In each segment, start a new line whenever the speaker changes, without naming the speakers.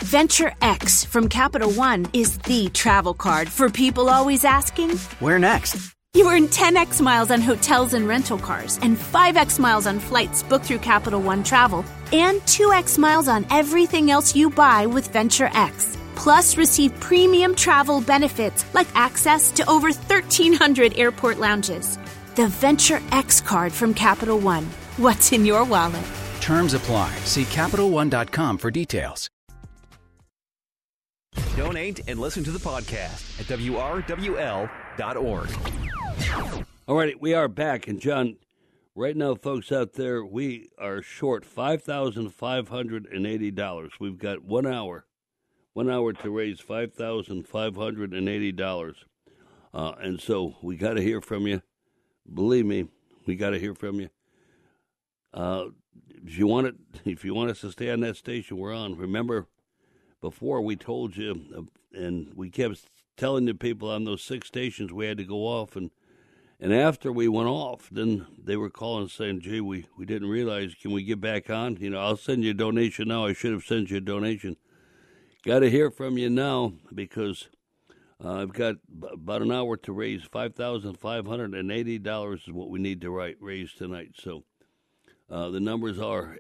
Venture X from Capital One is the travel card for people always asking,
where next?
You earn 10x miles on hotels and rental cars, and 5x miles on flights booked through Capital One Travel, and 2x miles on everything else you buy with Venture X. Plus, receive premium travel benefits like access to over 1,300 airport lounges. The Venture X card from Capital One. What's in your wallet?
Terms apply. See CapitalOne.com for details.
Donate and listen to the podcast at WRWL.org.
All right, we are back. And, John, right now, folks out there, we are short $5,580. We've got 1 hour to raise $5,580. And so we got to hear from you. Believe me, we got to hear from you. If you want us to stay on that station we're on, remember, before we told you, and we kept telling the people on those 6 stations we had to go off, and after we went off, then they were calling saying, gee, we didn't realize, can we get back on? I'll send you a donation now. I should have sent you a donation. Got to hear from you now because I've got about an hour to raise. $5,580 is what we need to raise tonight. So the numbers are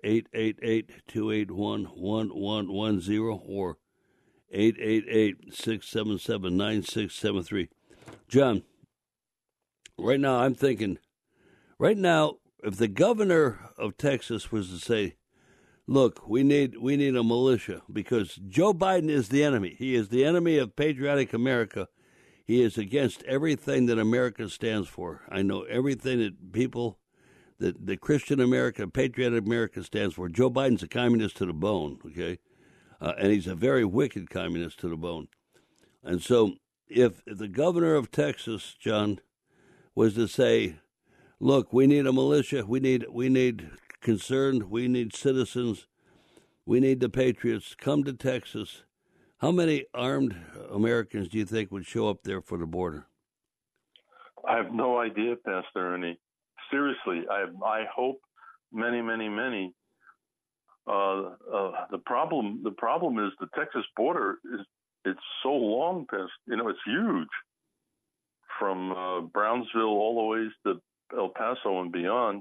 888-281-1110 or 888-677-9673. John, right now I'm thinking, if the governor of Texas was to say, look, we need a militia because Joe Biden is the enemy. He is the enemy of patriotic America. He is against everything that America stands for. I know everything that people, that Christian America, patriotic America stands for. Joe Biden's a communist to the bone, okay? And he's a very wicked communist to the bone. And so if the governor of Texas, John, was to say, look, we need a militia, we need concerned, we need citizens, we need the patriots, come to Texas, how many armed Americans do you think would show up there for the border?
I have no idea, Pastor Ernie. Seriously, I hope many, many, many. The problem is the Texas border it's so long, it's huge from Brownsville all the way to El Paso and beyond.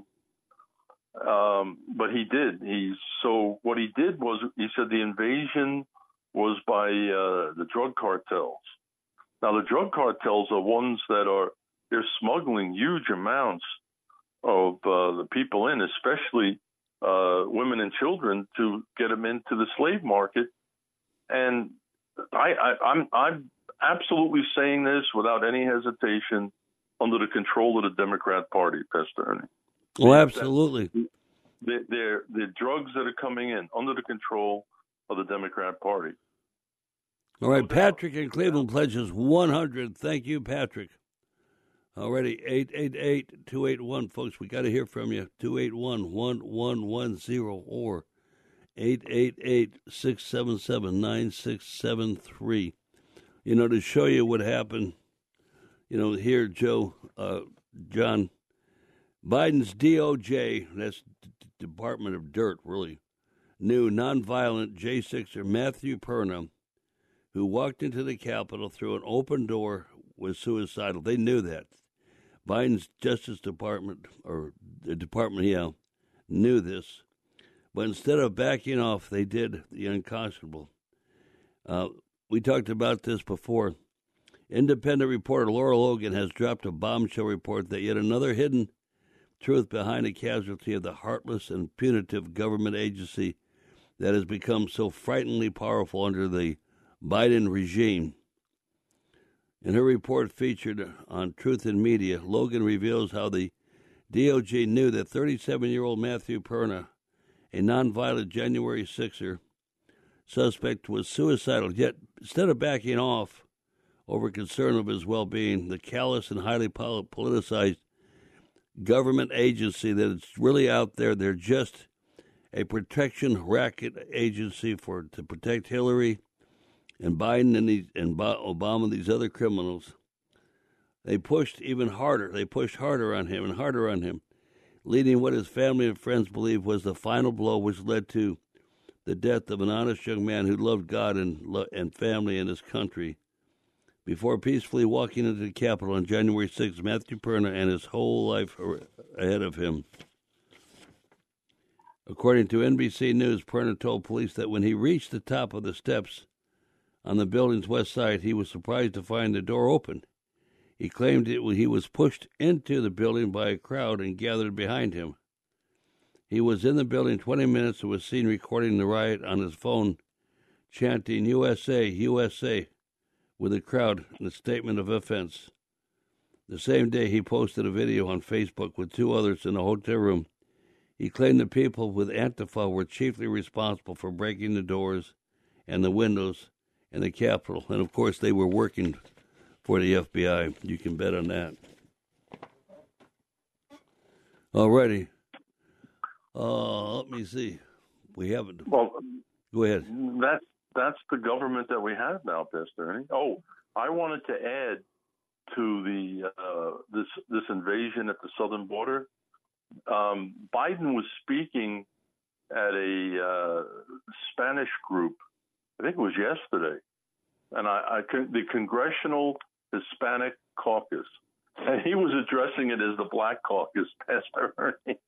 But what he did was he said the invasion was by the drug cartels. Now the drug cartels are ones that they're smuggling huge amounts of the people in, especially women and children, to get them into the slave market. And I'm absolutely saying this without any hesitation, under the control of the Democrat Party, Pastor Ernie.
Well, absolutely.
They're drugs that are coming in under the control of the Democrat Party.
All right, Patrick in Cleveland pledges 100. Thank you, Patrick. Already, 888-281, folks. We got to hear from you. 281-1110 or 888-677-9673. To show you what happened, here, John, Biden's DOJ, that's Department of Dirt, really, knew nonviolent J6er Matthew Perna, who walked into the Capitol through an open door, was suicidal. They knew that. Biden's Justice Department, or the department, knew this. But instead of backing off, they did the unconscionable. We talked about this before. Independent reporter Laura Logan has dropped a bombshell report that yet another hidden truth behind a casualty of the heartless and punitive government agency that has become so frighteningly powerful under the Biden regime. In her report featured on Truth in Media, Logan reveals how the DOJ knew that 37-year-old Matthew Perna, a nonviolent January 6er suspect, was suicidal. Yet, instead of backing off over concern of his well-being, the callous and highly politicized government agency that is really out there, they're just a protection racket agency to protect Hillary and Biden and Obama and these other criminals. They pushed even harder. They pushed harder on him and harder on him, leading what his family and friends believe was the final blow, which led to the death of an honest young man who loved God and family and his country. Before peacefully walking into the Capitol on January 6th, Matthew Perna and his whole life ahead of him. According to NBC News, Perna told police that when he reached the top of the steps on the building's west side, he was surprised to find the door open. He claimed he was pushed into the building by a crowd and gathered behind him. He was in the building 20 minutes and was seen recording the riot on his phone, chanting USA, USA, with the crowd in a statement of offense. The same day, he posted a video on Facebook with two others in a hotel room. He claimed the people with Antifa were chiefly responsible for breaking the doors and the windows in the Capitol. And, of course, they were working for the FBI. You can bet on that. All righty. Let me see. We haven't.
Well,
go ahead.
That's the government that we have now, Pastor Ernie. Oh, I wanted to add to the this invasion at the southern border. Biden was speaking at a Spanish group. I think it was yesterday, and the Congressional Hispanic Caucus, and he was addressing it as the Black Caucus, Pastor Ernie.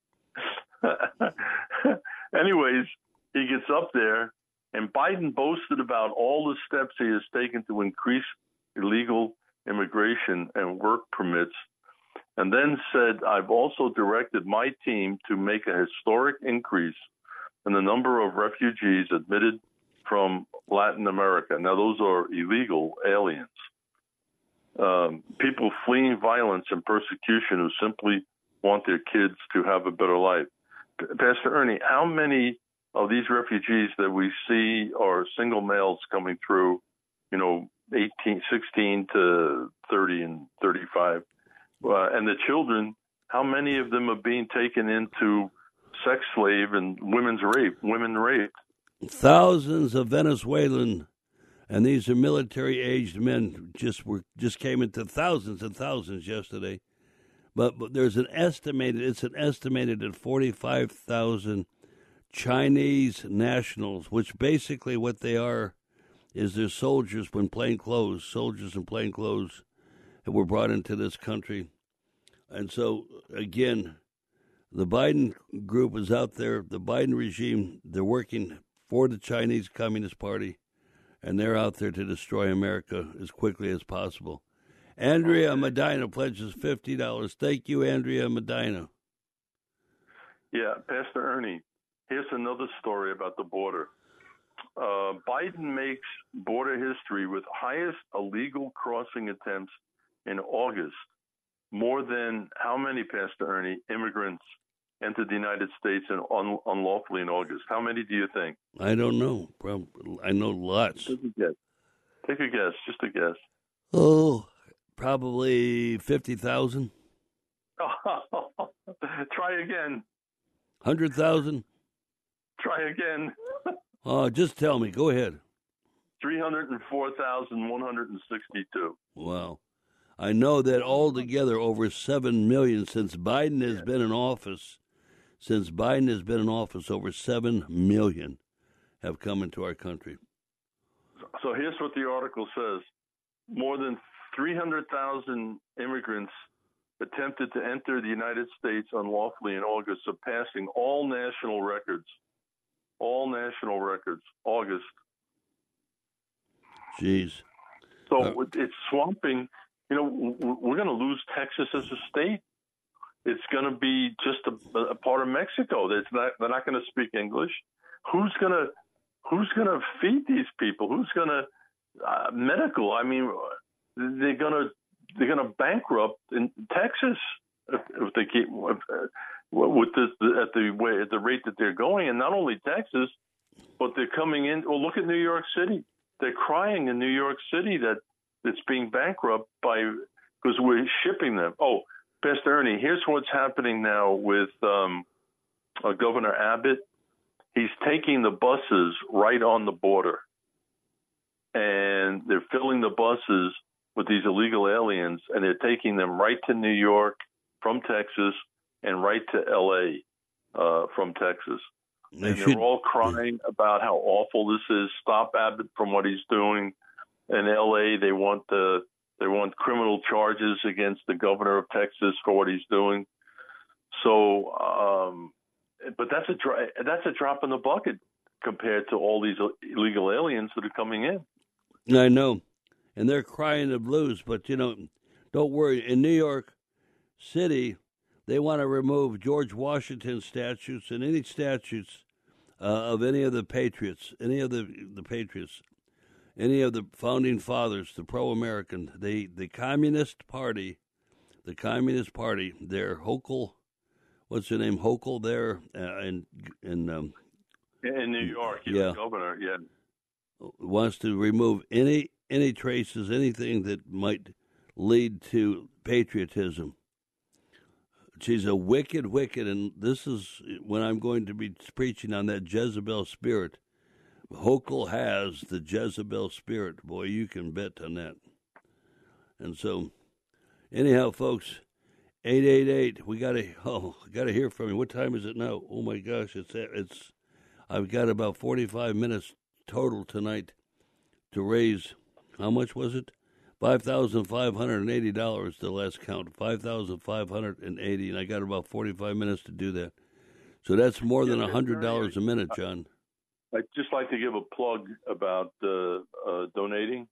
Anyways, he gets up there, and Biden boasted about all the steps he has taken to increase illegal immigration and work permits, and then said, I've also directed my team to make a historic increase in the number of refugees admitted from Latin America. Now, those are illegal aliens, people fleeing violence and persecution who simply want their kids to have a better life. Pastor Ernie, how many of these refugees that we see are single males coming through, 16 to 30 and 35? And the children, how many of them are being taken into sex slave and women raped?
Thousands of Venezuelan, and these are military-aged men, just came into thousands and thousands yesterday. But there's it's an estimated at 45,000 Chinese nationals, which basically what they are is they're soldiers in plain clothes that were brought into this country. And so, again, the Biden group is out there, the Biden regime, they're working for the Chinese Communist Party, and they're out there to destroy America as quickly as possible. Andrea Medina pledges $50. Thank you, Andrea Medina.
Yeah, Pastor Ernie, here's another story about the border. Biden makes border history with highest illegal crossing attempts in August. More than how many, Pastor Ernie, immigrants entered the United States unlawfully in August? How many do you think?
I don't know. I know lots.
Take a guess. Take a guess. Just a guess.
Oh, probably 50,000.
Try again.
100,000.
Try again.
Just tell me. Go ahead.
304,162.
Wow. I know that altogether over 7 million since Biden has been in office. Over 7 million have come into our country.
So here's what the article says. More than 300,000 immigrants attempted to enter the United States unlawfully in August, surpassing all national records. August.
Jeez.
So it's swamping. We're going to lose Texas as a state. It's going to be just a part of Mexico. They're not going to speak English. Who's going to feed these people? Who's going to medical? I mean, they're going to bankrupt in Texas if they keep with at the rate that they're going. And not only Texas, but they're coming in. Well, look at New York City. They're crying in New York City that it's being bankrupt because we're shipping them. Oh, Pastor Ernie, here's what's happening now with Governor Abbott. He's taking the buses right on the border, and they're filling the buses with these illegal aliens, and they're taking them right to New York from Texas and right to L.A. From Texas. they're all crying about how awful this is. Stop Abbott from what he's doing. In L.A., they want criminal charges against the governor of Texas for what he's doing. So, but that's a drop in the bucket compared to all these illegal aliens that are coming in.
I know, and they're crying the blues. But don't worry. In New York City, they want to remove George Washington statues and any statues of any of the patriots, any of the patriots, any of the founding fathers, the pro-American, the Communist Party, their Hochul, what's her name, Hochul there in
New York, the governor,
wants to remove any traces, anything that might lead to patriotism. She's a wicked, and this is when I'm going to be preaching on that Jezebel spirit. Hochul has the Jezebel spirit. Boy, you can bet on that. And so, anyhow, folks, 888. We gotta hear from you. What time is it now? Oh my gosh, it's. I've got about 45 minutes total tonight to raise. How much was it? $5,580, the last count, $5,580, and I got about 45 minutes to do that. So that's more than $100 a minute, John.
I'd just like to give a plug about donating.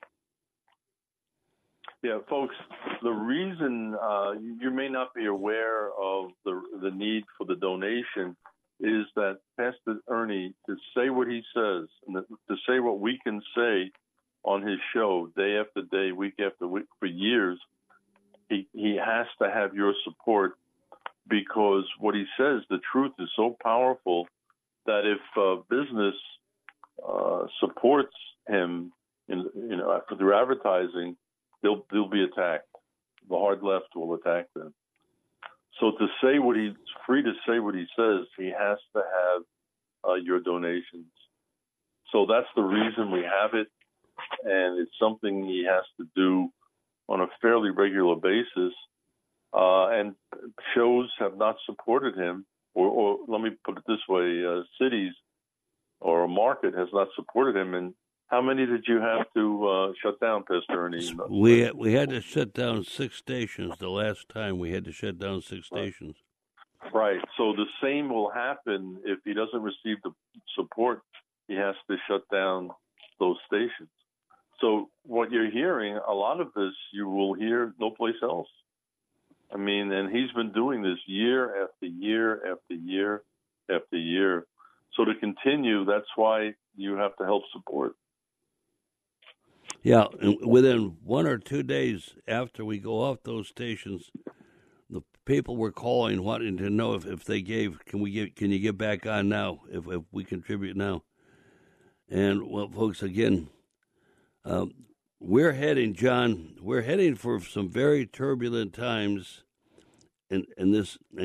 Yeah, folks, the reason you may not be aware of the need for the donation is that Pastor Ernie, to say what he says, and to say what we can say on his show day after day, week after week, for years, he has to have your support, because what he says, the truth is so powerful that if business supports him, through advertising, they'll be attacked. The hard left will attack them. So to say what he's free to say what he says, he has to have your donations. So that's the reason we have it. And it's something he has to do on a fairly regular basis. And shows have not supported him, or let me put it this way, cities or a market has not supported him. And how many did you have to shut down, Pastor Ernie?
We had to shut down 6 stations. The last time we had to shut down 6 stations.
Right. So the same will happen if he doesn't receive the support. He has to shut down those stations. So what you're hearing, a lot of this you will hear no place else. I mean, and he's been doing this year after year after year after year. So to continue, that's why you have to help support.
Yeah, and within 1 or 2 days after we go off those stations, the people were calling, wanting to know if they gave, can you get back on now, if we contribute now. And, well, folks, again, we're heading for some very turbulent times, and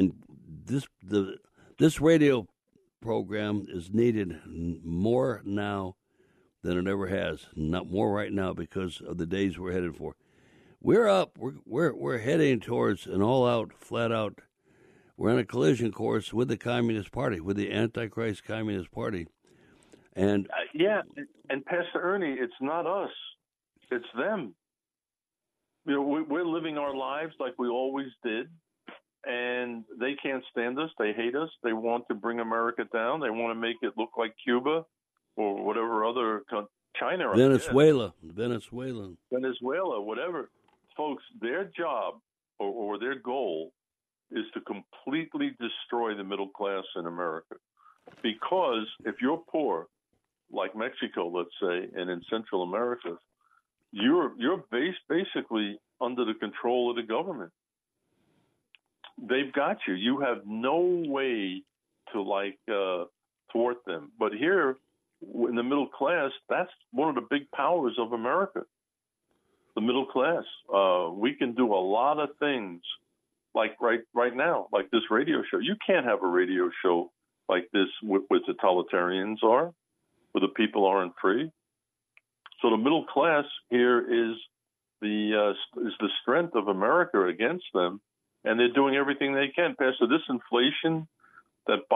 this radio program is needed more now than it ever has. Not more right now because of the days we're headed for. We're up. We're heading towards an all-out, flat-out. We're on a collision course with the Communist Party, with the Antichrist Communist Party. And
and Pastor Ernie, it's not us, it's them. We're living our lives like we always did, and they can't stand us. They hate us. They want to bring America down. They want to make it look like Cuba or whatever other China,
Venezuela,
whatever. Folks, their job or their goal is to completely destroy the middle class in America. Because if you're poor, like Mexico, let's say, and in Central America, you're basically under the control of the government. They've got you. You have no way to thwart them. But here, in the middle class, that's one of the big powers of America. The middle class. We can do a lot of things, like right now, like this radio show. You can't have a radio show like this with totalitarians are, where the people aren't free. So the middle class here is the strength of America against them, and they're doing everything they can. Pastor, this inflation that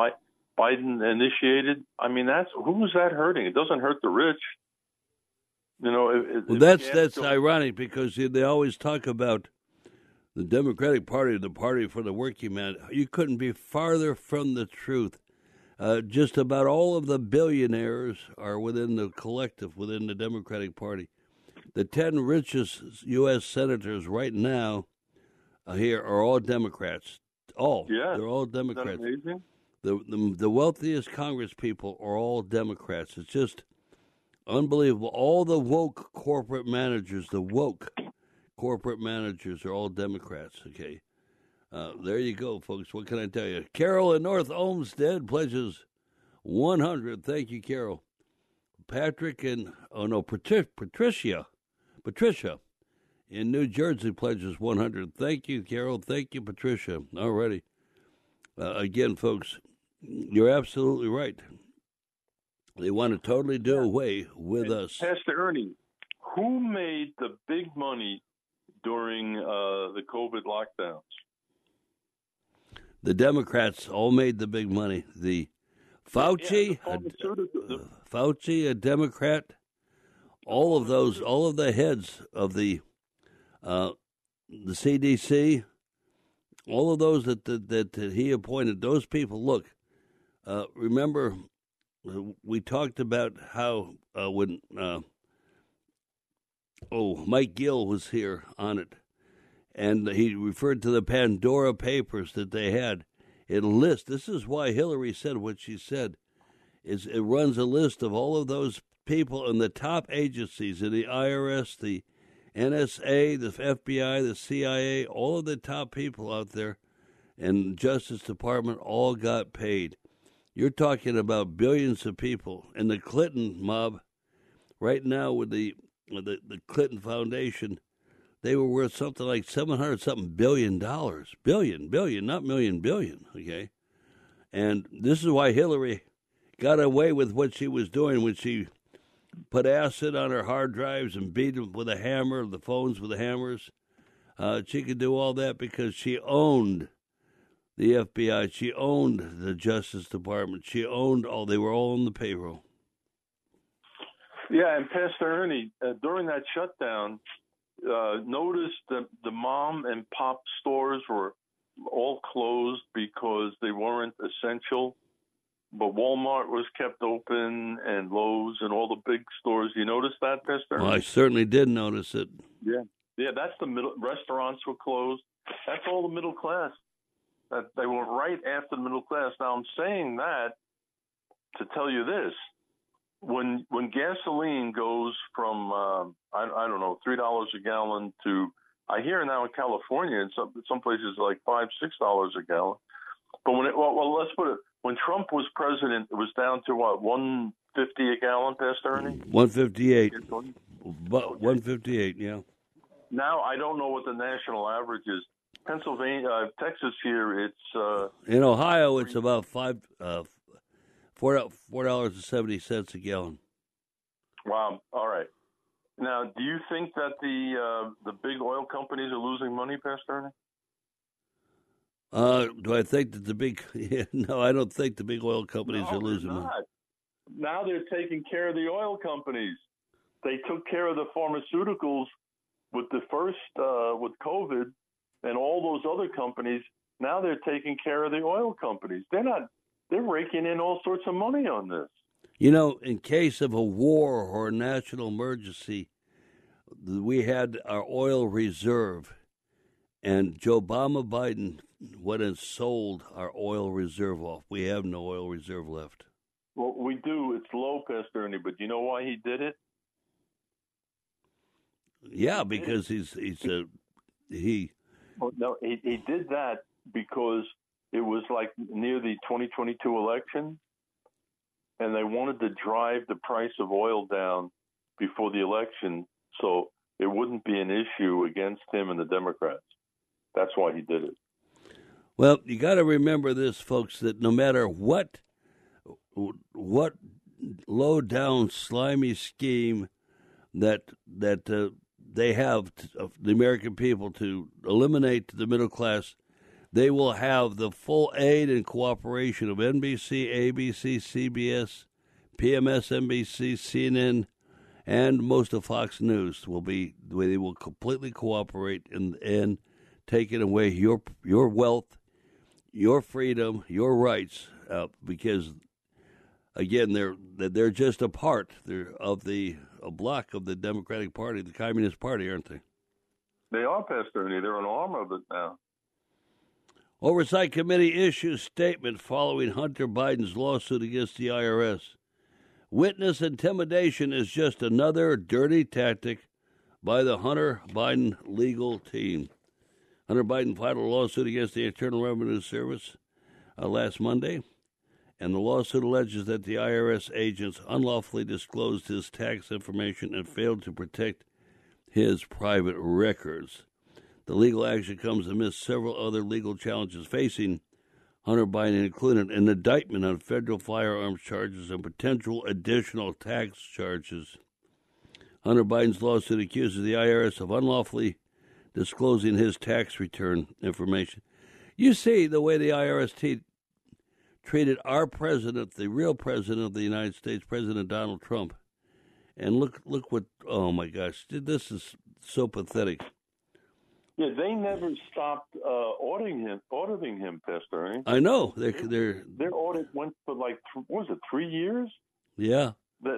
Biden initiated. I mean, who's that hurting? It doesn't hurt the rich. You know,
well, that's ironic because they always talk about the Democratic Party, the party for the working man. You couldn't be farther from the truth. Just about all of the billionaires are within the collective, within the Democratic Party. The 10 richest U.S. senators right now here are all Democrats. They're all Democrats.
Isn't that
The
amazing?
wealthiest Congress people are all Democrats. It's just unbelievable. All the woke corporate managers, are all Democrats, okay? There you go, folks. What can I tell you? Carol in North Olmsted pledges 100. Thank you, Carol. Patrick and, Patricia in New Jersey pledges 100. Thank you, Carol. Thank you, Patricia. All righty. Again, folks, you're absolutely right. They want to totally do away with us.
Pastor Ernie, who made the big money during the COVID lockdowns?
The Democrats all made the big money. The Fauci, Fauci, a Democrat, all of the heads of the CDC, all of those that he appointed, those people. Look, remember, we talked about how when Mike Gill was here on it, and he referred to the Pandora Papers that they had. It lists. This is why Hillary said what she said. It runs a list of all of those people in the top agencies in the IRS, the NSA, the FBI, the CIA, all of the top people out there, and Justice Department all got paid. You're talking about billions of people. And the Clinton mob, right now with the Clinton Foundation, they were worth something like $700-something billion. Billion, not million, billion, okay? And this is why Hillary got away with what she was doing when she put acid on her hard drives and beat them with a hammer, the phones with the hammers. She could do all that because she owned the FBI. She owned the Justice Department. She owned they were all on the payroll.
Yeah, and Pastor Ernie, during that shutdown, noticed that the mom and pop stores were all closed because they weren't essential, but Walmart was kept open and Lowe's and all the big stores. You notice that, Pastor?
Well, I certainly did notice it.
Yeah, that's the middle. Restaurants were closed. That's all the middle class. They were right after the middle class. Now, I'm saying that to tell you this. When gasoline goes from I don't know, $3 a gallon to, I hear now in California in some places like $5-6 a gallon. But let's put it, when Trump was president, it was down to what, $1.50 a gallon, Pastor Ernie?
$1.58. But $1.58, yeah.
Now I don't know what the national average is. Pennsylvania, Texas here, it's
in Ohio, it's about $4.70 a gallon.
Wow. All right. Now, do you think that the big oil companies are losing money, Pastor Ernie?
Do I think that the big? No, I don't think the big oil companies are losing money.
Now they're taking care of the oil companies. They took care of the pharmaceuticals with the first with COVID and all those other companies. Now they're taking care of the oil companies. They're raking in all sorts of money on this.
You know, in case of a war or a national emergency, we had our oil reserve, and Joe Biden went and sold our oil reserve off. We have no oil reserve left.
Well, we do. It's low, Pastor Ernie, but you know why he did it?
Yeah, because he
Well, no, he did that because it was like near the 2022 election, and they wanted to drive the price of oil down before the election so it wouldn't be an issue against him and the Democrats. That's why he did it.
Well, you got to remember this, folks, that no matter what low-down, slimy scheme that they have, the American people, to eliminate the middle class, They will have the full aid and cooperation of NBC, ABC, CBS, PMS, NBC, CNN, and most of Fox News they will completely cooperate in taking away your wealth, your freedom, your rights, because again they're just a part of a block of the Democratic Party, the Communist Party, aren't they?
They are, Pastor Ernie. They're an arm of it now.
Oversight Committee issues statement following Hunter Biden's lawsuit against the IRS. Witness intimidation is just another dirty tactic by the Hunter Biden legal team. Hunter Biden filed a lawsuit against the Internal Revenue Service last Monday, and the lawsuit alleges that the IRS agents unlawfully disclosed his tax information and failed to protect his private records. The legal action comes amidst several other legal challenges facing Hunter Biden, including an indictment on federal firearms charges and potential additional tax charges. Hunter Biden's lawsuit accuses the IRS of unlawfully disclosing his tax return information. You see the way the IRS treated our president, the real president of the United States, President Donald Trump. And look what, oh my gosh, this is so pathetic.
Yeah, they never stopped auditing him, Pastor Ernie.
I know.
Their audit went for what was it, 3 years?
Yeah.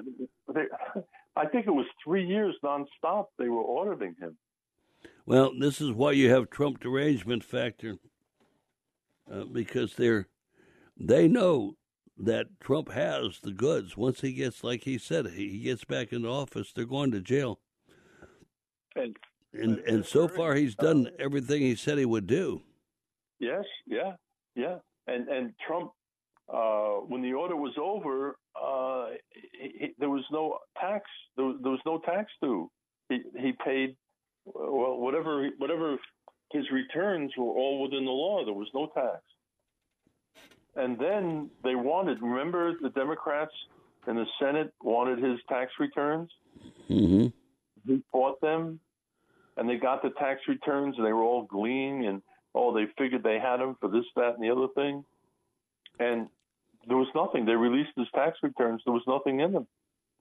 I think it was 3 years nonstop they were auditing him.
Well, this is why you have Trump derangement factor, because they know that Trump has the goods. Once he gets, like he said, he gets back into office, they're going to jail. And so far, he's done everything he said he would do.
Yes, yeah. And Trump, when the audit was over, there was no tax. There was no tax due. He paid whatever his returns were all within the law. There was no tax. And then they remember the Democrats in the Senate wanted his tax returns?
Mm-hmm.
He fought them, and they got the tax returns, and they were all gleaming, and they figured they had him for this, that, and the other thing. And there was nothing. They released his tax returns. There was nothing in them.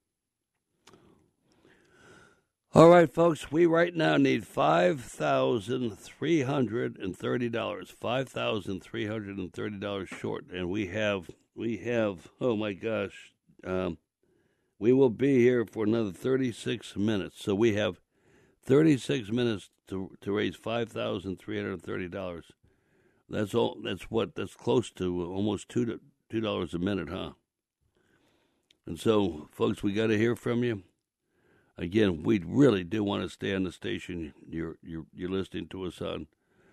All right, folks, we right now need $5,330. $5,330 short, and we have. Oh my gosh, we will be here for another 36 minutes. So we have 36 minutes to raise $5,330. That's all. That's close to almost $2 a minute, huh? And so, folks, we got to hear from you. Again, we really do want to stay on the station you're listening to us on.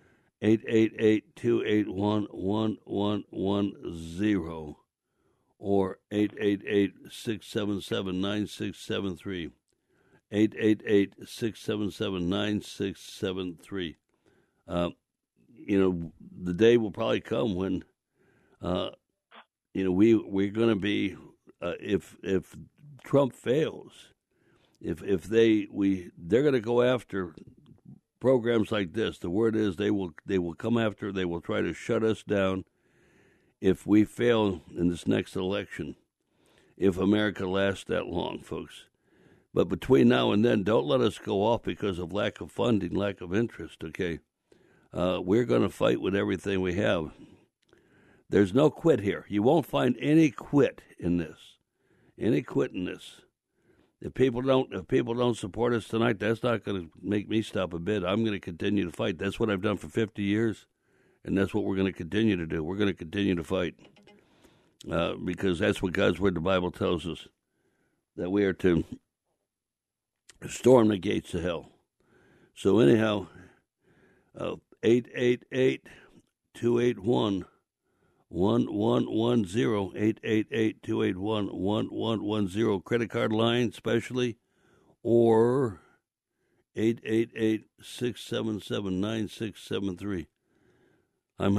888-281-1110 or 888-677-9673. 888-677-9673. The day will probably come when, we're going to be, if Trump fails, if they're going to go after programs like this. The word is they will come after. They will try to shut us down if we fail in this next election. If America lasts that long, folks. But between now and then, don't let us go off because of lack of funding, lack of interest. Okay, we're going to fight with everything we have. There's no quit here. You won't find any quit in this. Any quit in this. If people don't support us tonight, that's not going to make me stop a bit. I'm going to continue to fight. That's what I've done for 50 years, and that's what we're going to continue to do. We're going to continue to fight because that's what God's Word, the Bible, tells us, that we are to storm the gates of hell. So anyhow, 888-281-1110, 888-281-1110, credit card line specially, or 888-677-9673. I'm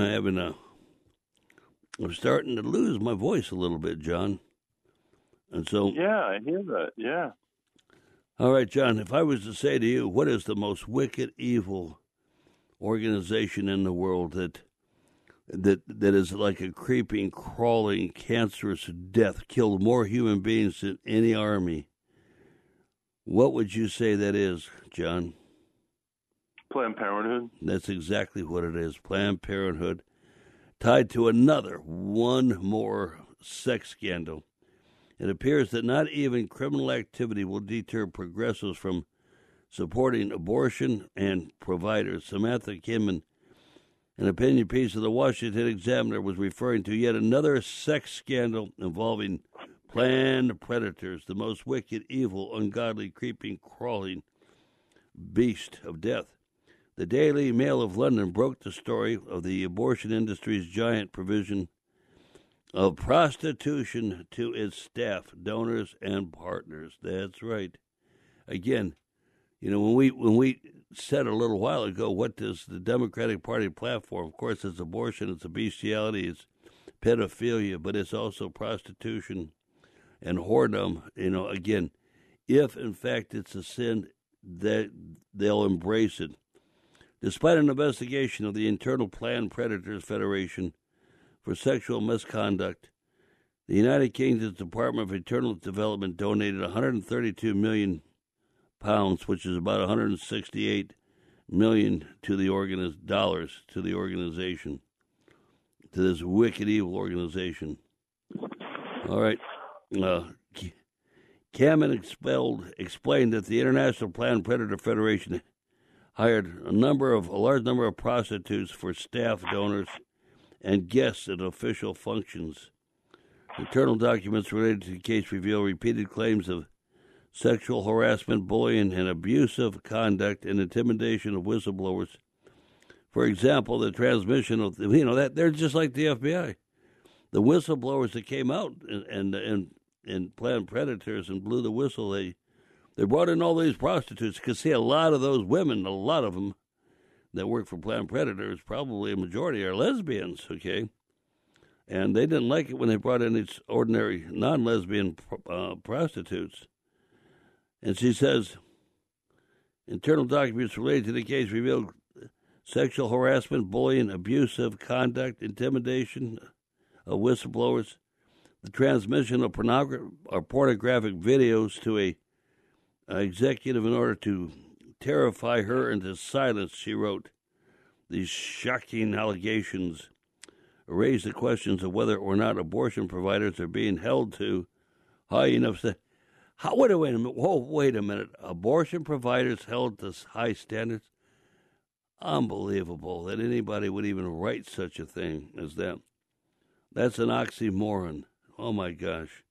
starting to lose my voice a little bit, John. And so,
yeah, I hear that. Yeah.
All right, John, if I was to say to you, what is the most wicked, evil organization in the world that that is like a creeping, crawling, cancerous death, killed more human beings than any army. What would you say that is, John?
Planned Parenthood.
That's exactly what it is. Planned Parenthood, tied to one more sex scandal. It appears that not even criminal activity will deter progressives from supporting abortion and providers. Samantha Kim, in an opinion piece of the Washington Examiner, was referring to yet another sex scandal involving planned predators, the most wicked, evil, ungodly, creeping, crawling beast of death. The Daily Mail of London broke the story of the abortion industry's giant provision of prostitution to its staff, donors, and partners. That's right. Again, when we said a little while ago, what does the Democratic Party platform? Of course, it's abortion, it's a bestiality, it's pedophilia, but it's also prostitution and whoredom. Again, if in fact it's a sin, that they'll embrace it. Despite an investigation of the internal Planned Predators Federation for sexual misconduct, the United Kingdom's Department of Internal Development donated £132 million, which is about $168 million to the organization, to this wicked, evil organization. All right. Kamen explained that the International Planned Predator Federation hired a large number of prostitutes for staff, donors, and guests at official functions. Internal documents related to the case reveal repeated claims of sexual harassment, bullying, and abusive conduct and intimidation of whistleblowers. For example, the transmission of that they're just like the FBI. The whistleblowers that came out and Planned Predators and blew the whistle, they brought in all these prostitutes. You can see a lot of those women, a lot of them that work for Planned Predators, probably a majority are lesbians, okay? And they didn't like it when they brought in these ordinary non-lesbian prostitutes. And she says, internal documents related to the case revealed sexual harassment, bullying, abusive conduct, intimidation of whistleblowers, the transmission of pornographic videos to a executive in order to terrify her into silence, she wrote. These shocking allegations raise the questions of whether or not abortion providers are being held to high enough. Wait a minute. Abortion providers held to high standards? Unbelievable that anybody would even write such a thing as that. That's an oxymoron. Oh, my gosh.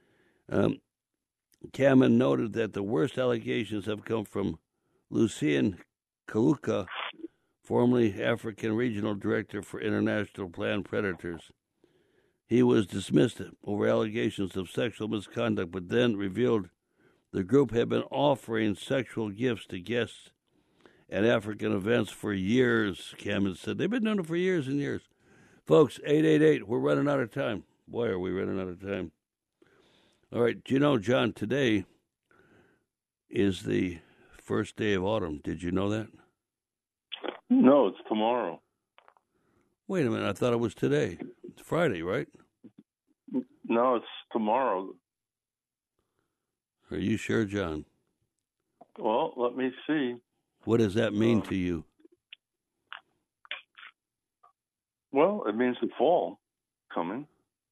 Kamen noted that the worst allegations have come from Lucien Kaluka, formerly African Regional Director for International Planned Predators. He was dismissed over allegations of sexual misconduct, but then revealed the group had been offering sexual gifts to guests at African events for years, Kamen said. They've been doing it for years and years. Folks, 888, we're running out of time. Boy, are we running out of time. All right, do you know, John, today is the first day of autumn. Did you know that?
No, it's tomorrow.
Wait a minute, I thought it was today. It's Friday, right?
No, it's tomorrow.
Are you sure, John?
Well, let me see.
What does that mean to you?
Well, it means the fall coming.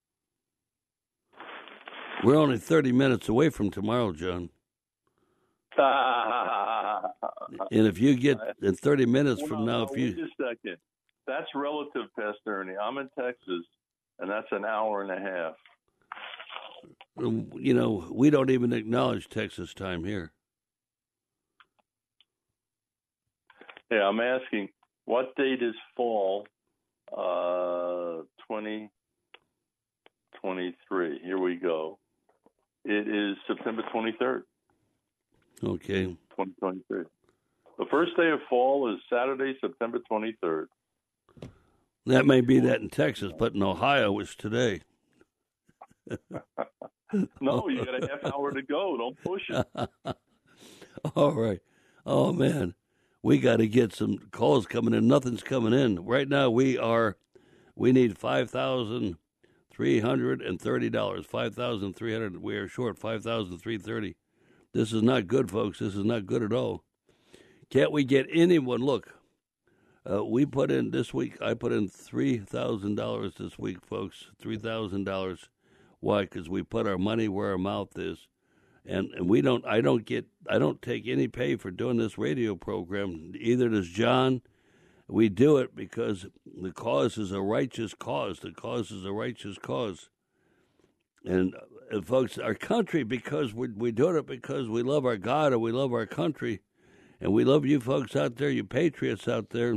We're only 30 minutes away from tomorrow, John. And if you get in 30 minutes from now,
wait a second. That's relative, Pastor Ernie. I'm in Texas, and that's an hour and a half.
You know, we don't even acknowledge Texas time here.
Yeah, I'm asking, what date is fall 2023? Here we go. It is September 23rd.
Okay.
2023. The first day of fall is Saturday, September 23rd.
That may be that in Texas, but in Ohio it's today.
No, you got a half hour to go. Don't push it.
All right. Oh, man. We got to get some calls coming in. Nothing's coming in. Right now we are We need $5,330. $5,300. We are short $5,330. This is not good, folks. This is not good at all. Can't we get anyone? Look, we put in this week. I put in $3,000 this week, folks. $3,000. Why? Because we put our money where our mouth is, and we don't. I don't take any pay for doing this radio program. Either does John. We do it because the cause is a righteous cause. The cause is a righteous cause. And folks, our country, because we're doing it because we love our God and we love our country. And we love you folks out there, you patriots out there,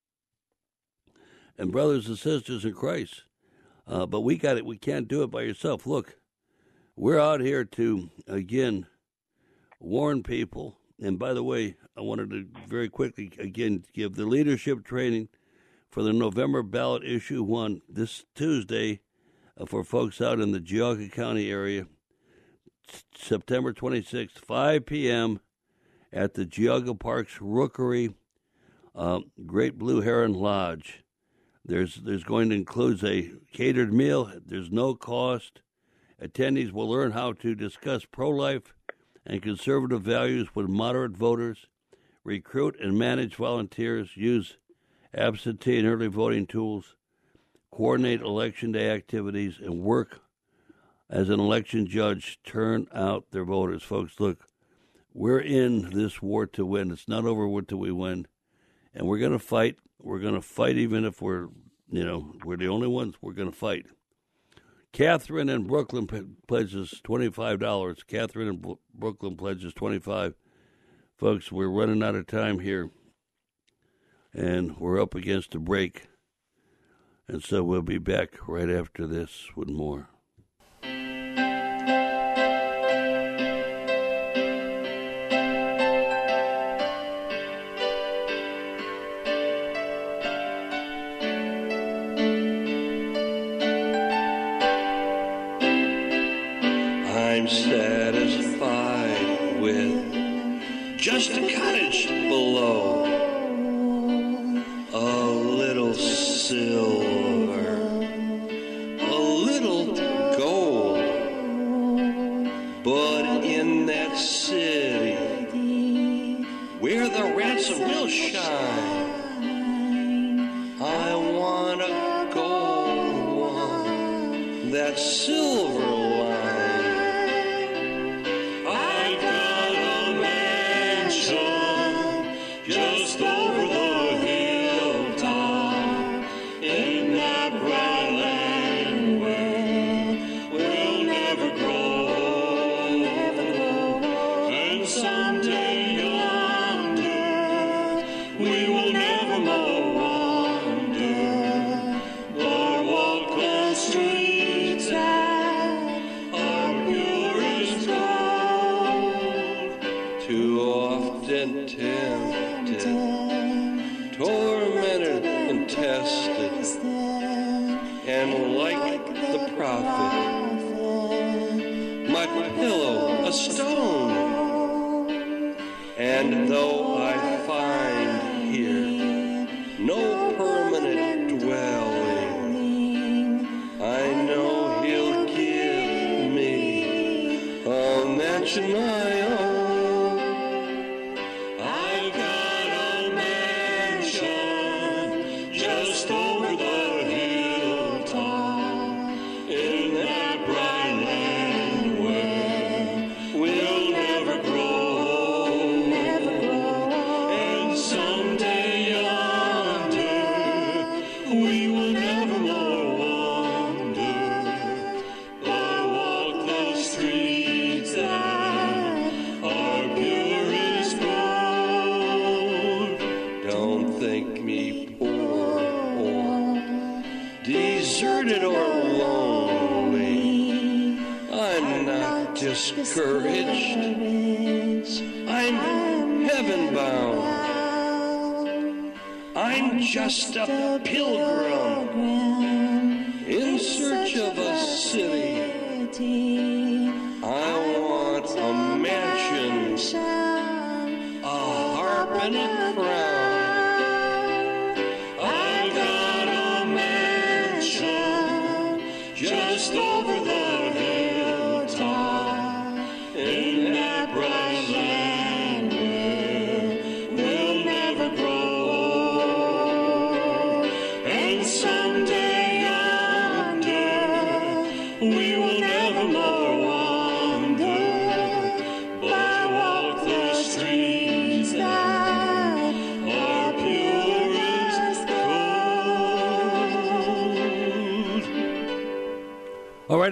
and brothers and sisters in Christ. But we got it. We can't do it by yourself. Look, we're out here to, again, warn people. And by the way, I wanted to very quickly, again, give the leadership training for the November ballot issue 1 this Tuesday for folks out in the Geauga County area, September 26th, 5 p.m. at the Geauga Parks Rookery Great Blue Heron Lodge. There's going to include a catered meal. There's no cost. Attendees will learn how to discuss pro-life and conservative values with moderate voters, recruit and manage volunteers, use absentee and early voting tools, coordinate Election Day activities, and work as an election judge, turn out their voters. Folks, look, we're in this war to win. It's not over until we win. And we're going to fight. We're going to fight even if we're the only ones. We're going to fight. Catherine in Brooklyn pledges $25. Catherine in Brooklyn pledges $25. Folks, we're running out of time here, and we're up against a break. And so we'll be back right after this with more.
I'm satisfied with just a cottage below, a little silver, a little gold, but in that city where the ransom will shine, I want a gold one, that silver line. Just over the hilltop in that bright land where we'll never grow, and someday yonder we will never more wander, but walk the streets that are pure as gold. Too often tempted, tormented and tested, and like the prophet, my pillow a stone. And though I find here no permanent dwelling, I know he'll give me a mansion I own. Discouraged, I'm heaven bound. I'm just a pilgrim in search of a city. I want a mansion, a harp and a crown. I got a mansion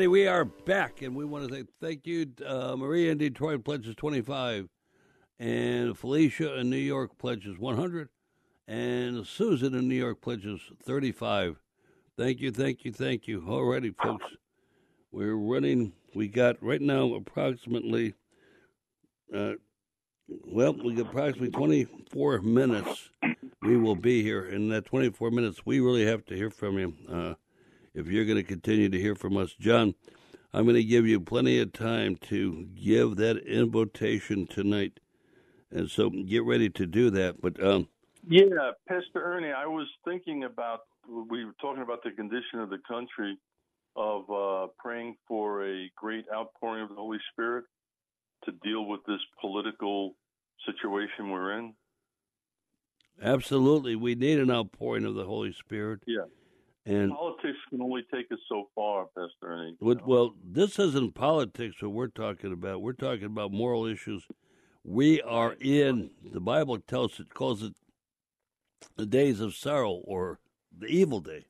we are back, and we want to say thank you. Maria in Detroit pledges 25, and Felicia in New York pledges 100, and Susan in New York pledges 35. Thank you, thank you, thank you. Alrighty, folks, we're running. We got right now approximately, we got approximately 24 minutes. We will be here. In that 24 minutes, we really have to hear from you. If you're going to continue to hear from us, John, I'm going to give you plenty of time to give that invitation tonight. And so get ready to do that. But
yeah, Pastor Ernie, I was thinking about, we were talking about the condition of the country, of praying for a great outpouring of the Holy Spirit to deal with this political situation we're in.
Absolutely. We need an outpouring of the Holy Spirit.
Yeah.
And
politics can only take us so far, Pastor Ernie.
Well, this isn't politics what we're talking about. We're talking about moral issues. We are in, the Bible calls it the days of sorrow, or the evil day.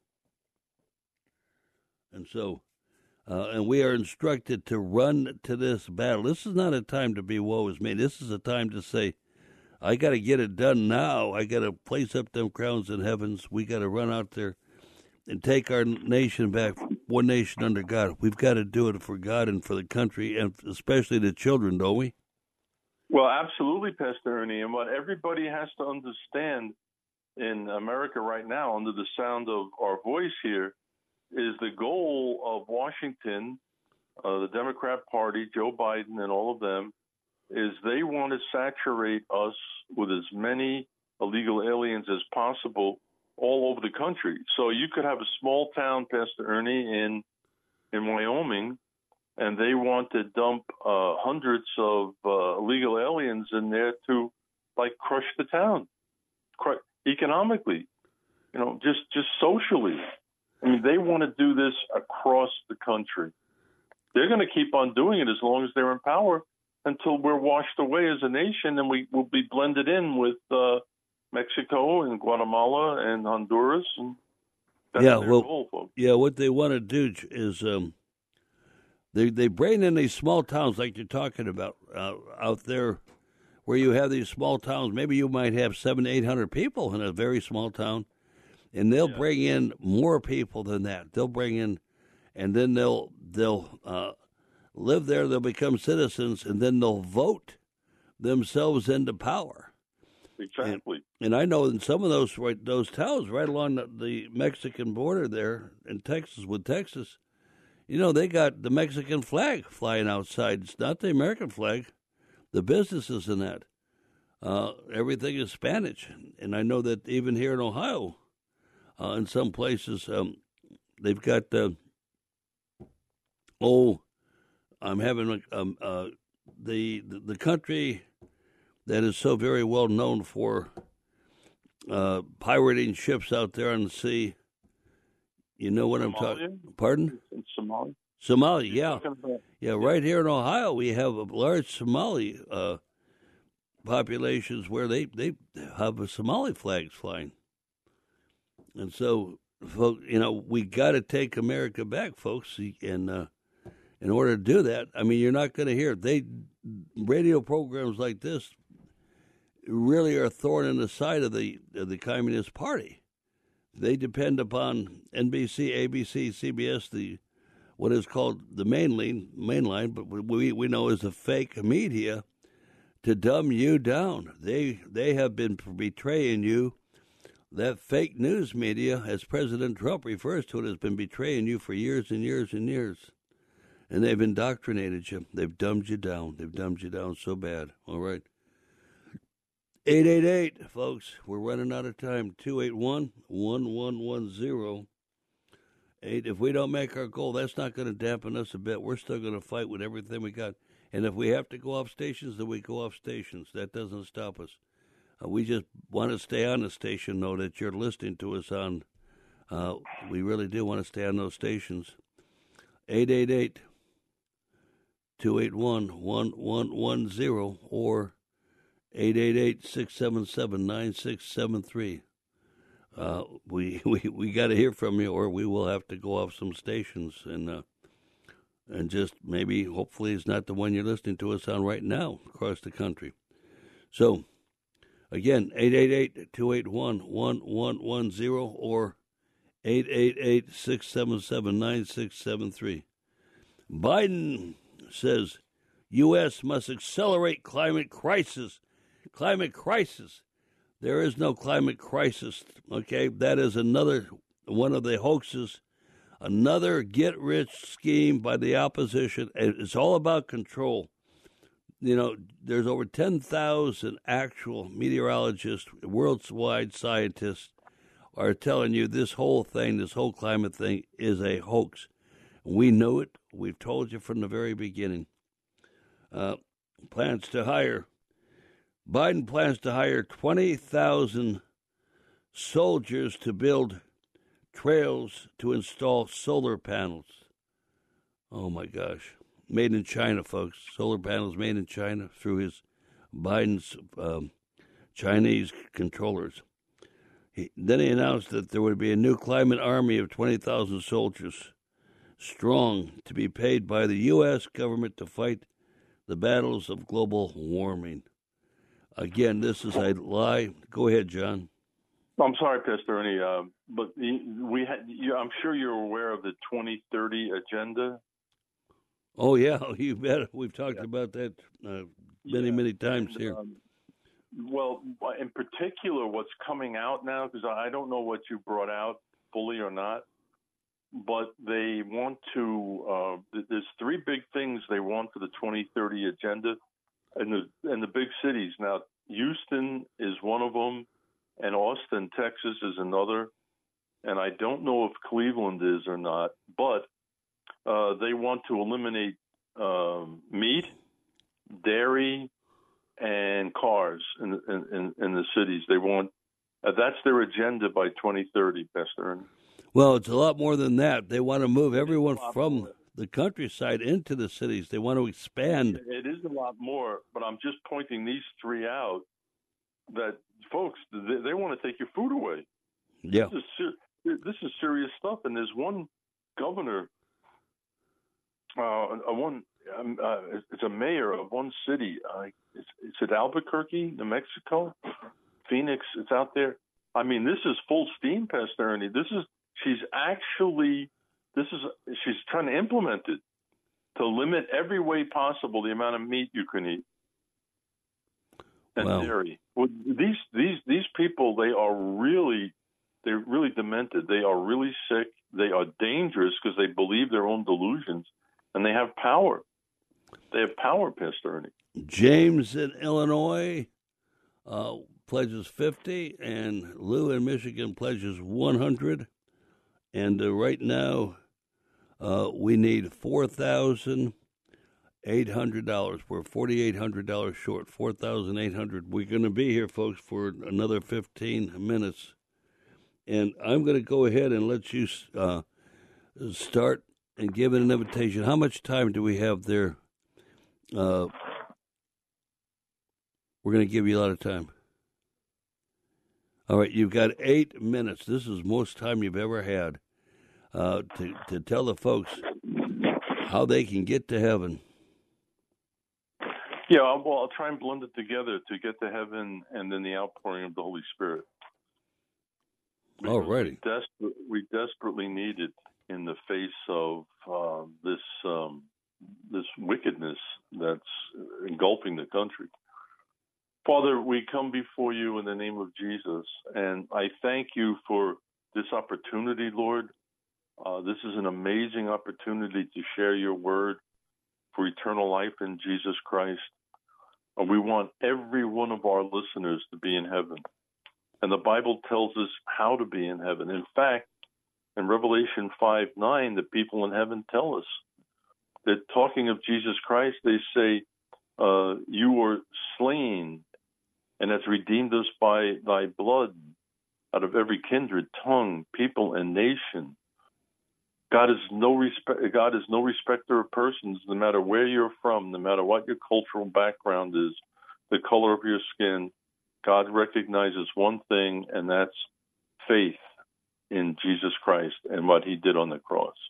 And so, and we are instructed to run to this battle. This is not a time to be woe is me. This is a time to say, I got to get it done now. I got to place up them crowns in heavens. We got to run out there and take our nation back, one nation under God. We've got to do it for God and for the country, and especially the children, don't we?
Well, absolutely, Pastor Ernie. And what everybody has to understand in America right now, under the sound of our voice here, is the goal of Washington, the Democrat Party, Joe Biden and all of them, is they want to saturate us with as many illegal aliens as possible all over the country. So you could have a small town, Pastor Ernie, in Wyoming, and they want to dump hundreds of illegal aliens in there to, like, crush the town, economically, just socially. I mean, they want to do this across the country. They're going to keep on doing it as long as they're in power until we're washed away as a nation, and we will be blended in with Mexico and Guatemala and Honduras. And that's their goal, folks.
Yeah, what they want to do is they bring in these small towns like you're talking about out there, where you have these small towns. Maybe you might have 700 to 800 people in a very small town, and they'll bring in more people than that. They'll bring in, and then they'll live there. They'll become citizens, and then they'll vote themselves into power.
Exactly.
And I know in some of those towns right along the Mexican border there in Texas with Texas, they got the Mexican flag flying outside. It's not the American flag. The businesses in that. Everything is Spanish. And I know that even here in Ohio, in some places, they've got, I'm having the country that is so very well known for pirating ships out there on the sea. You know what I'm talking? Pardon?
In Somalia.
Somalia, yeah. Yeah, right here in Ohio, we have a large Somali populations where they have Somali flags flying. And so, folks, we got to take America back, folks. And in order to do that, I mean, you're not going to hear radio programs like this really are a thorn in the side of the Communist Party. They depend upon NBC, ABC, CBS, what is called the mainline, but we know is the fake media, to dumb you down. They have been betraying you. That fake news media, as President Trump refers to it, has been betraying you for years and years and years. And they've indoctrinated you. They've dumbed you down. They've dumbed you down so bad. All right. 888, folks. We're running out of time. 281-1110. If we don't make our goal, that's not going to dampen us a bit. We're still going to fight with everything we got. And if we have to go off stations, then we go off stations. That doesn't stop us. We just want to stay on the station, though, that you're listening to us on. We really do want to stay on those stations. 888-281-1110 or 888-677-9673. We got to hear from you, or we will have to go off some stations. And and just maybe, hopefully, it's not the one you're listening to us on right now across the country. So, again, 888-281-1110 or 888-677-9673. Biden says U.S. must accelerate climate crisis. Climate crisis. There is no climate crisis, okay? That is another one of the hoaxes, another get-rich scheme by the opposition. It's all about control. You know, there's over 10,000 actual meteorologists, worldwide scientists, are telling you this whole thing, this whole climate thing, is a hoax. We know it. We've told you from the very beginning. Biden plans to hire 20,000 soldiers to build trails to install solar panels. Oh, my gosh. Made in China, folks. Solar panels made in China through his Biden's Chinese controllers. Then he announced that there would be a new climate army of 20,000 soldiers strong to be paid by the U.S. government to fight the battles of global warming. Again, this is a lie. Go ahead, John.
I'm sorry, Pastor Ernie, but I'm sure you're aware of the 2030 agenda.
Oh, yeah, you bet. We've talked about that many times here.
Well, in particular, what's coming out now, because I don't know what you brought out fully or not, but they want to, there's three big things they want for the 2030 agenda in the big cities. Now, Houston is one of them, and Austin, Texas is another, and I don't know if Cleveland is or not, but they want to eliminate meat, dairy, and cars in the cities. They want that's their agenda by 2030, Pastor Ernie.
Well, it's a lot more than that. They want to move everyone from the countryside into the cities. They want to expand.
It is a lot more, but I'm just pointing these three out that, folks, they want to take your food away.
Yeah.
This is serious stuff, and there's one governor, it's a mayor of one city. It's at Albuquerque, New Mexico, Phoenix. It's out there. I mean, this is full steam, Pastor Ernie. She's trying to implement it to limit every way possible the amount of meat you can eat and dairy. Well, these people, they're really demented. They are really sick. They are dangerous because they believe their own delusions, and they have power. They have power, Pastor Ernie.
James in Illinois pledges 50, and Lou in Michigan pledges 100. And right now, we need $4,800. We're $4,800 short. $4,800. We're going to be here, folks, for another 15 minutes, and I'm going to go ahead and let you start and give it an invitation. How much time do we have there? We're going to give you a lot of time. All right, you've got 8 minutes. This is most time you've ever had to tell the folks how they can get to heaven.
Yeah, well, I'll try and blend it together to get to heaven and then the outpouring of the Holy Spirit.
All righty.
We desperately need it in the face of this wickedness that's engulfing the country. Father, we come before you in the name of Jesus, and I thank you for this opportunity, Lord. This is an amazing opportunity to share your word for eternal life in Jesus Christ. And we want every one of our listeners to be in heaven. And the Bible tells us how to be in heaven. In fact, in Revelation 5:9, the people in heaven tell us that, talking of Jesus Christ, they say, you were slain and has redeemed us by thy blood out of every kindred, tongue, people, and nation. God is no respecter of persons, no matter where you're from, no matter what your cultural background is, the color of your skin. God recognizes one thing, and that's faith in Jesus Christ and what he did on the cross.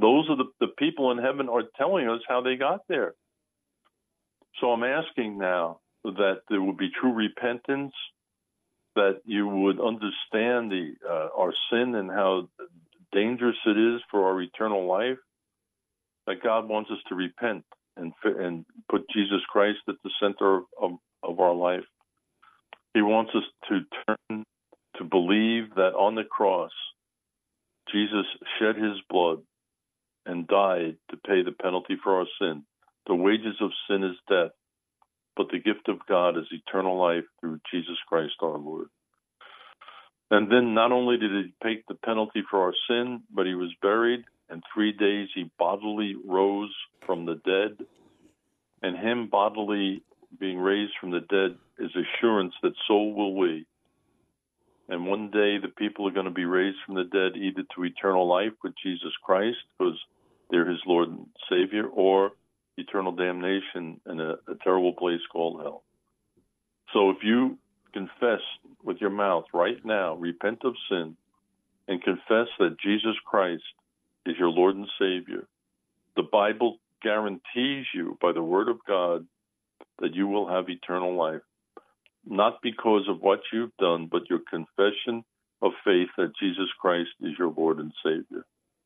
Those are the people in heaven are telling us how they got there. So I'm asking now that there would be true repentance, that you would understand our sin and how dangerous it is for our eternal life, that God wants us to repent and put Jesus Christ at the center of our life. He wants us to turn to believe that on the cross, Jesus shed his blood and died to pay the penalty for our sin. The wages of sin is death, but the gift of God is eternal life through Jesus Christ our Lord. And then not only did he pay the penalty for our sin, but he was buried, and 3 days he bodily rose from the dead. And him bodily being raised from the dead is assurance that so will we. And one day the people are going to be raised from the dead either to eternal life with Jesus Christ, because they're his Lord and Savior, or eternal damnation in a terrible place called hell. So if you confess with your mouth right now, repent of sin, and confess that Jesus Christ is your Lord and Savior, the Bible guarantees you by the Word of God that you will have eternal life, not because of what you've done, but your confession of faith that Jesus Christ is your Lord and Savior.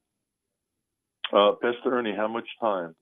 Pastor Ernie, how much time?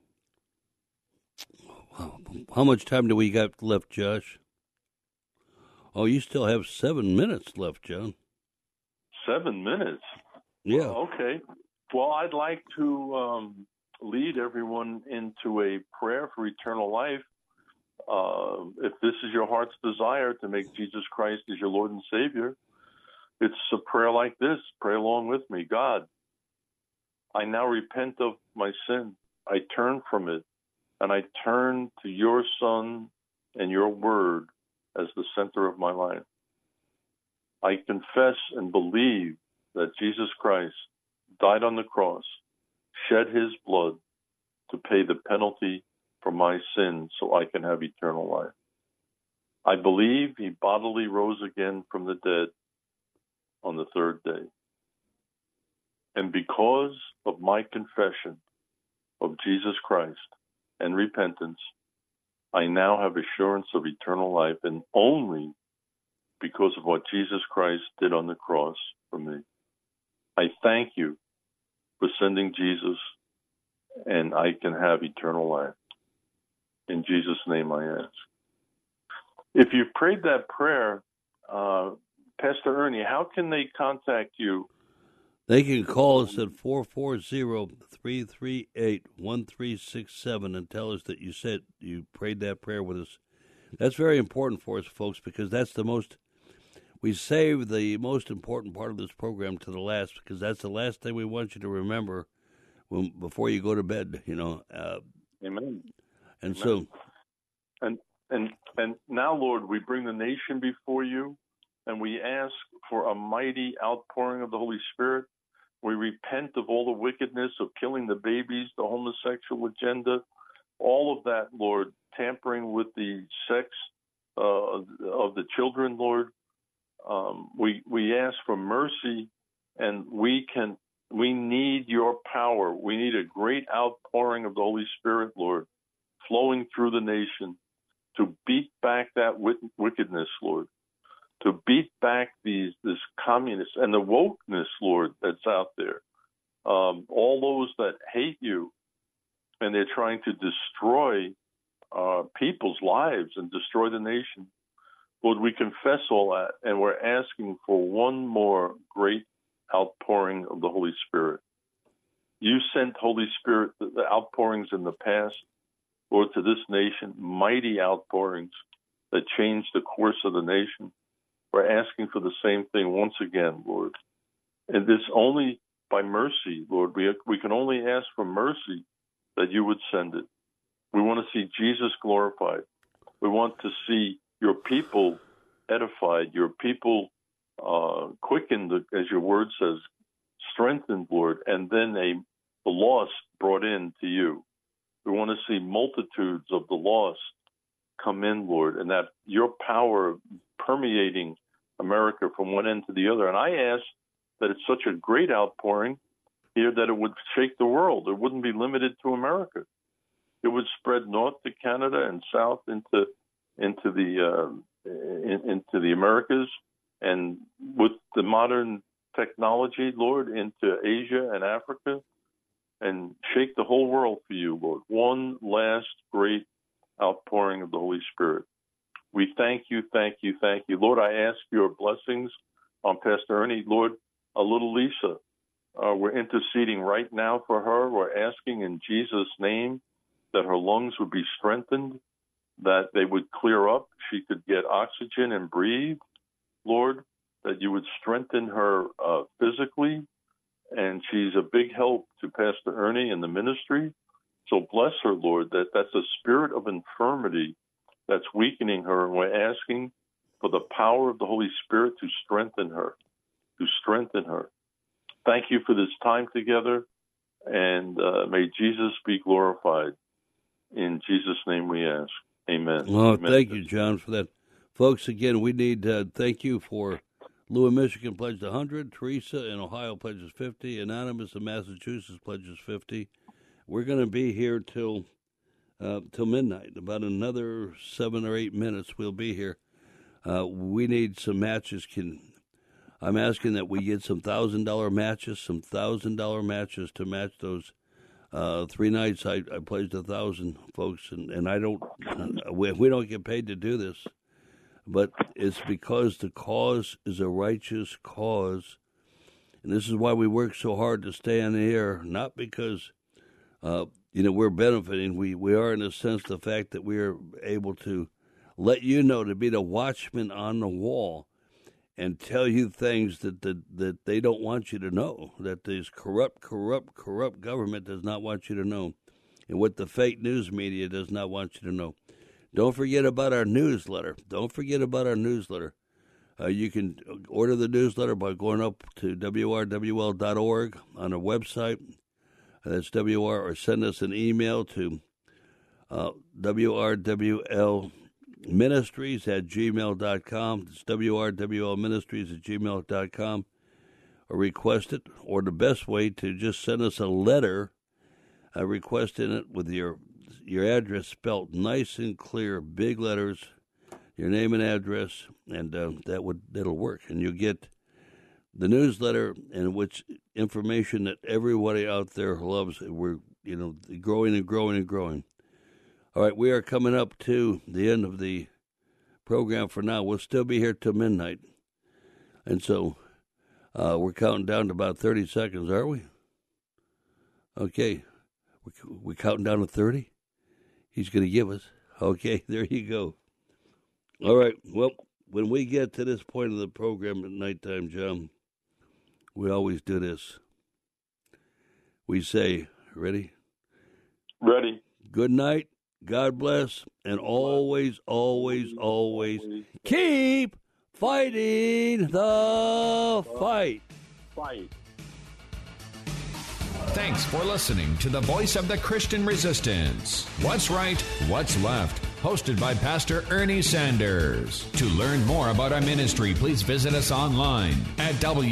How much time do we got left, Josh? Oh, you still have 7 minutes left, John.
7 minutes?
Yeah.
Okay. Well, I'd like to lead everyone into a prayer for eternal life. If this is your heart's desire to make Jesus Christ as your Lord and Savior, it's a prayer like this. Pray along with me. God, I now repent of my sin. I turn from it, and I turn to your Son and your Word as the center of my life. I confess and believe that Jesus Christ died on the cross, shed his blood to pay the penalty for my sins so I can have eternal life. I believe he bodily rose again from the dead on the third day. And because of my confession of Jesus Christ and repentance, I now have assurance of eternal life, and only because of what Jesus Christ did on the cross for me. I thank you for sending Jesus, and I can have eternal life. In Jesus' name I ask. If you prayed that prayer, Pastor Ernie, how can they contact you?
They can call us at 440-338-1367 and tell us that you said you prayed that prayer with us. That's very important for us, folks, because that's we save the most important part of this program to the last, because that's the last thing we want you to remember before you go to bed,
Amen.
And
Amen.
so...
And now, Lord, we bring the nation before you, and we ask for a mighty outpouring of the Holy Spirit. We repent of all the wickedness of killing the babies, the homosexual agenda, all of that, Lord, tampering with the sex of the children, Lord. We ask for mercy, and we need your power. We need a great outpouring of the Holy Spirit, Lord, flowing through the nation to beat back that wickedness, Lord, to beat back this communist and the wokeness, Lord, that's out there. All those that hate you, and they're trying to destroy people's lives and destroy the nation. Lord, we confess all that, and we're asking for one more great outpouring of the Holy Spirit. You sent Holy Spirit, the outpourings in the past, Lord, to this nation, mighty outpourings that changed the course of the nation. We're asking for the same thing once again, Lord. And this only by mercy, Lord. We can only ask for mercy that you would send it. We want to see Jesus glorified. We want to see your people edified, your people quickened, as your word says, strengthened, Lord, and then the lost brought in to you. We want to see multitudes of the lost come in, Lord, and that your power permeating America from one end to the other. And I ask that it's such a great outpouring here that it would shake the world. It wouldn't be limited to America. It would spread north to Canada and south into the Americas, and with the modern technology, Lord, into Asia and Africa, and shake the whole world for you, Lord. One last great outpouring of the Holy Spirit. We thank you, thank you, thank you. Lord, I ask your blessings on Pastor Ernie. Lord, a little Lisa, we're interceding right now for her. We're asking in Jesus' name that her lungs would be strengthened, that they would clear up, she could get oxygen and breathe. Lord, that you would strengthen her physically, and she's a big help to Pastor Ernie and the ministry. So bless her, Lord, that's a spirit of infirmity that's weakening her, and we're asking for the power of the Holy Spirit to strengthen her, Thank you for this time together, and may Jesus be glorified. In Jesus' name we ask. Amen.
Well,
Amen.
Thank you, John, for that. Folks, again, we need thank you for Lou in Michigan pledged 100, Teresa in Ohio pledges 50, Anonymous in Massachusetts pledges 50. We're going to be here till midnight. About another 7 or 8 minutes, we'll be here. We need some matches. I'm asking that we get some $1,000 matches to match those 3 nights. I pledged 1,000, folks, and I don't. We don't get paid to do this, but it's because the cause is a righteous cause, and this is why we work so hard to stay on the air. Not because we're benefiting. We are, in a sense, the fact that we are able to let you know, to be the watchman on the wall, and tell you things that they don't want you to know, that this corrupt government does not want you to know, and what the fake news media does not want you to know. Don't forget about our newsletter. You can order the newsletter by going up to wrwl.org on our website. That's WR, or send us an email to wrwlministries@gmail.com. It's wrwlministries@gmail.com. Or request it, or the best way to just send us a letter requesting it with your address spelled nice and clear, big letters, your name and address, and that'll work. And you'll get the newsletter, and which information that everybody out there loves. We're growing and growing and growing. All right, we are coming up to the end of the program for now. We'll still be here till midnight. And so we're counting down to about 30 seconds, are we? Okay. We're counting down to 30? He's going to give us. Okay, there you go. All right, well, when we get to this point of the program at nighttime, John, we always do this. We say, ready?
Ready.
Good night. God bless, and always, always, always keep fighting the fight.
Thanks for listening to the Voice of the Christian Resistance. What's Right, What's Left? Hosted by Pastor Ernie Sanders. To learn more about our ministry, please visit us online at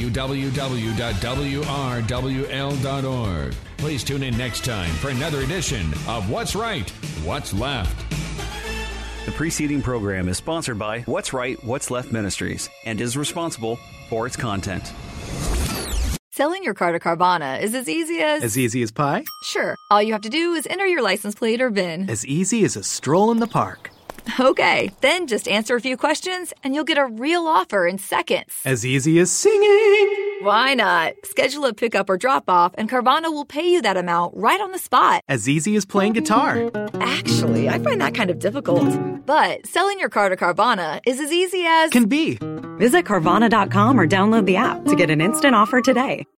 www.wrwl.org. Please tune in next time for another edition of What's Right, What's Left.
The preceding program is sponsored by What's Right, What's Left Ministries and is responsible for its content.
Selling your car to Carvana is as easy as...
As easy as pie?
Sure. All you have to do is enter your license plate or VIN.
As easy as a stroll in the park.
Okay, then just answer a few questions and you'll get a real offer in seconds.
As easy as singing.
Why not? Schedule a pickup or drop-off and Carvana will pay you that amount right on the spot.
As easy as playing guitar.
Actually, I find that kind of difficult. But selling your car to Carvana is as easy as...
Can be.
Visit Carvana.com or download the app to get an instant offer today.